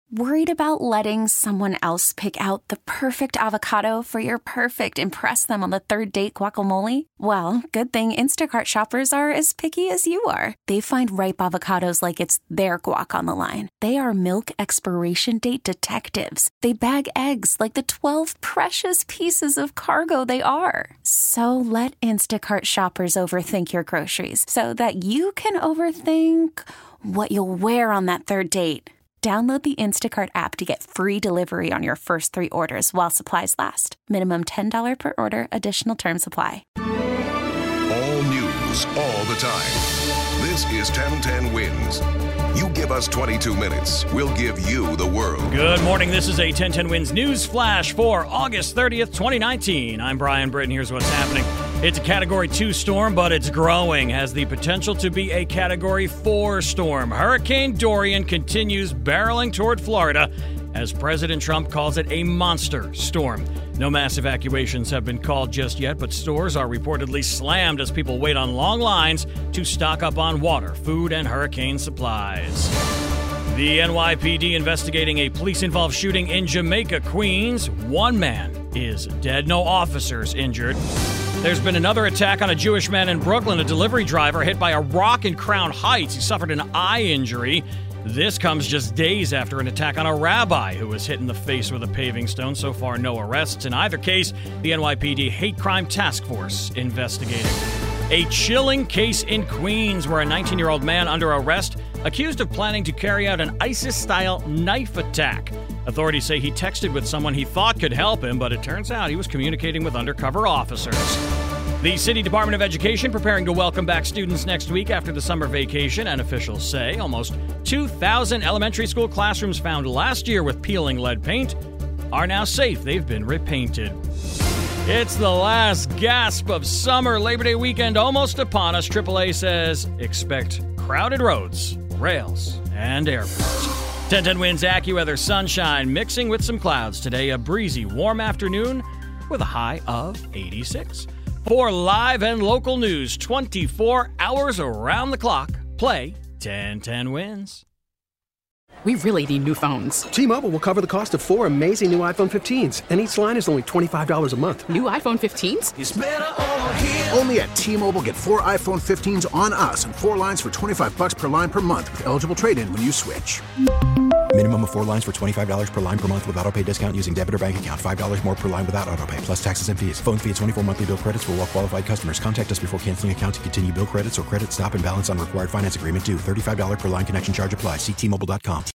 Worried about letting someone else pick out the perfect avocado for your perfect impress them on the third date guacamole? Well, good thing Instacart shoppers are as picky as you are. They find ripe avocados like it's their guac on the line. They are milk expiration date detectives. They bag eggs like the 12 precious pieces of cargo they are. So let Instacart shoppers overthink your groceries so that you can overthink what you'll wear on that third date. Download the Instacart app to get free delivery on your first 3 orders while supplies last. Minimum $10 per order. Additional terms apply. All news, all the time. This is 1010 Wins. You give us 22 minutes, we'll give you the world. Good morning. This is a 1010 Wins news flash for August 30th, 2019. I'm Brian Britton. Here's what's happening. It's a Category 2 storm, but it's growing. Has the potential to be a Category 4 storm. Hurricane Dorian continues barreling toward Florida as President Trump calls it a monster storm. No mass evacuations have been called just yet, but stores are reportedly slammed as people wait on long lines to stock up on water, food, and hurricane supplies. The NYPD investigating a police-involved shooting in Jamaica, Queens. 1 man is dead, no officers injured. There's been another attack on a Jewish man in Brooklyn. A delivery driver hit by a rock in Crown Heights. He suffered an eye injury. This comes just days after an attack on a rabbi who was hit in the face with a paving stone. So far, no arrests. In either case, the NYPD Hate Crime Task Force investigating. A chilling case in Queens where a 19-year-old man under arrest accused of planning to carry out an ISIS-style knife attack. Authorities say he texted with someone he thought could help him, but it turns out he was communicating with undercover officers. The City Department of Education preparing to welcome back students next week after the summer vacation, and officials say almost 2,000 elementary school classrooms found last year with peeling lead paint are now safe. They've been repainted. It's the last gasp of summer. Labor Day weekend almost upon us. AAA says expect crowded roads, rails, and airports. 1010 Wins AccuWeather sunshine mixing with some clouds. Today, a breezy, warm afternoon with a high of 86. For live and local news, 24 hours around the clock, play 1010 Wins. We really need new phones. T-Mobile will cover the cost of 4 amazing new iPhone 15s, and each line is only $25 a month. New iPhone 15s? It's better over here. Only at T-Mobile, get 4 iPhone 15s on us and 4 lines for $25 per line per month with eligible trade-in when you switch. Minimum of 4 lines for $25 per line per month with autopay discount using debit or bank account. $5 more per line without autopay, plus taxes and fees. Phone fee at 24 monthly bill credits for well-qualified customers. Contact us before canceling account to continue bill credits or credit stop and balance on required finance agreement due. $35 per line connection charge applies. See T-Mobile.com.